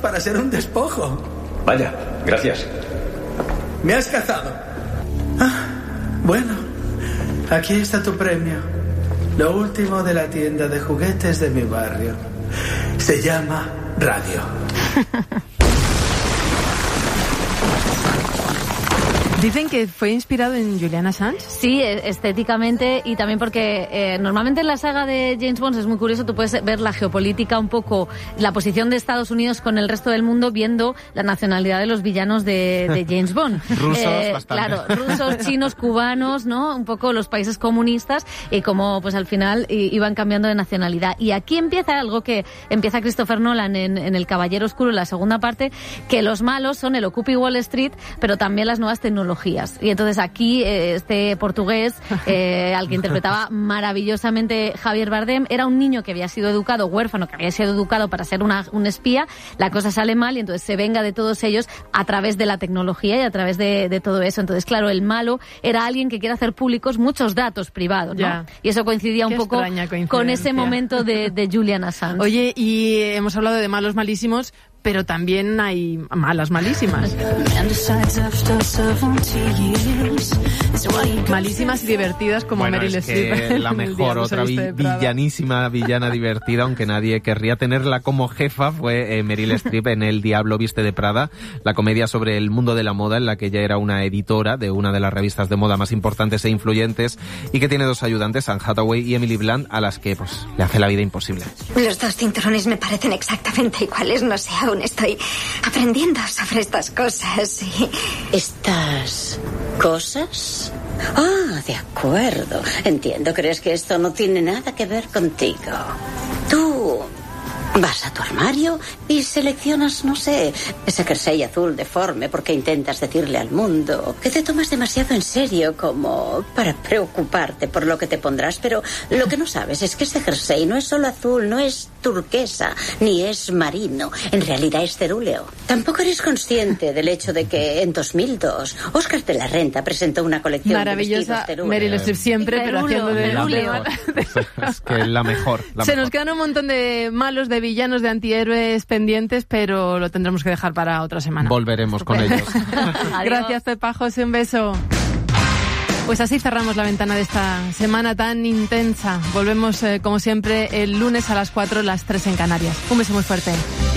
para ser un despojo. Vaya, gracias. Me has cazado. Bueno, aquí está tu premio. Lo último de la tienda de juguetes de mi barrio. Se llama radio. Dicen que fue inspirado en Julian Assange. Sí, estéticamente, y también porque normalmente en la saga de James Bond es muy curioso, tú puedes ver la geopolítica un poco, la posición de Estados Unidos con el resto del mundo viendo la nacionalidad de los villanos de James Bond. Rusos, bastante. Claro, rusos, chinos, cubanos, ¿no? Un poco los países comunistas, y como pues al final iban cambiando de nacionalidad. Y aquí empieza algo que empieza Christopher Nolan en El Caballero Oscuro, en la segunda parte, que los malos son el Occupy Wall Street, pero también las nuevas tecnologías. Y entonces aquí este portugués, al que interpretaba maravillosamente Javier Bardem, era un niño que había sido educado, huérfano, que había sido educado para ser un espía. La cosa sale mal y entonces se venga de todos ellos a través de la tecnología y a través de todo eso. Entonces, claro, el malo era alguien que quiere hacer públicos muchos datos privados, ¿no? Ya. Y eso coincidía un poco con ese momento de Julian Assange. Oye, y hemos hablado de malos malísimos, pero también hay malas malísimas. Malísimas y divertidas como bueno, Meryl es que Streep. la mejor, otra villanísima villana divertida, aunque nadie querría tenerla como jefa, fue Meryl Streep en El Diablo viste de Prada, la comedia sobre el mundo de la moda en la que ella era una editora de una de las revistas de moda más importantes e influyentes y que tiene dos ayudantes, Anne Hathaway y Emily Blunt, a las que pues le hace la vida imposible. Los dos cinturones me parecen exactamente iguales, no sé, aún estoy aprendiendo sobre estas cosas. ¿Estas cosas? Ah, de acuerdo. Entiendo, crees que esto no tiene nada que ver contigo. Tú vas a tu armario y seleccionas, no sé, ese jersey azul deforme porque intentas decirle al mundo que te tomas demasiado en serio como para preocuparte por lo que te pondrás, pero lo que no sabes es que ese jersey no es solo azul, no es turquesa, ni es marino, en realidad es cerúleo. Tampoco eres consciente del hecho de que en 2002 Oscar de la Renta presentó una colección maravillosa de vestidos Meryl Streep siempre, pero haciendo de Es que la mejor. Nos quedan un montón de malos, de villanos, de antihéroes pendientes, pero lo tendremos que dejar para otra semana. Volveremos con ellos. Gracias, Pepa José, un beso. Pues así cerramos la ventana de esta semana tan intensa. Volvemos, como siempre, el lunes a las 4, las 3 en Canarias. Un beso muy fuerte.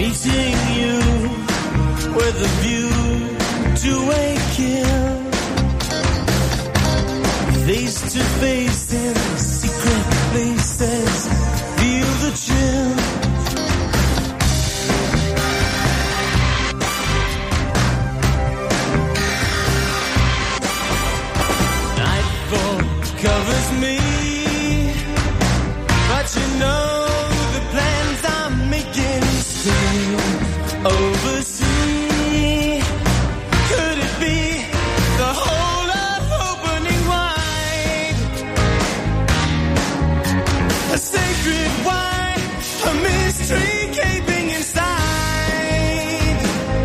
Covers me, but you know the plans I'm making still oversee. Could it be the whole earth opening wide? A sacred wine, a mystery gaping inside.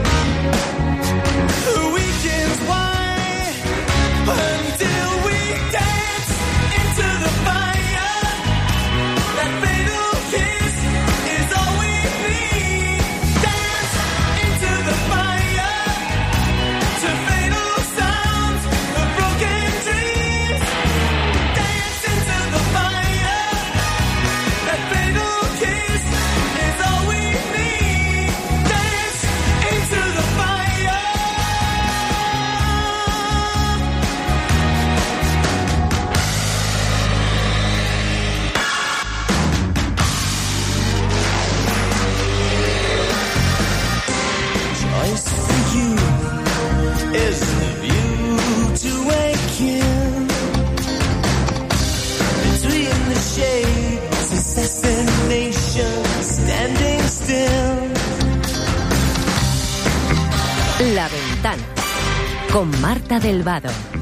The weekend's wide until we dance into the fire. That fatal kiss is all we need. Dance into the fire to fatal sounds of broken dreams. Dance into the fire. That fatal kiss is all we need. Dance into the fire. Choice for you is the view to waken between the shades, assassination, standing still. La Ventana con Marta del Vado.